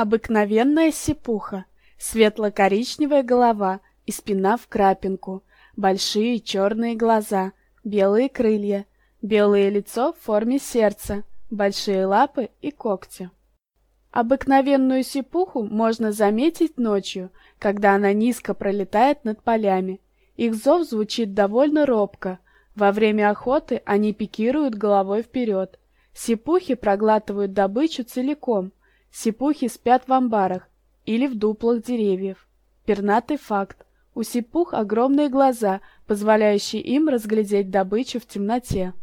Обыкновенная сипуха, светло-коричневая голова и спина в крапинку, большие черные глаза, белые крылья, белое лицо в форме сердца, большие лапы и когти. Обыкновенную сипуху можно заметить ночью, когда она низко пролетает над полями. Их зов звучит довольно робко. Во время охоты они пикируют головой вперед. Сипухи проглатывают добычу целиком. Сипухи спят в амбарах или в дуплах деревьев. Пернатый факт: у сипух огромные глаза, позволяющие им разглядеть добычу в темноте.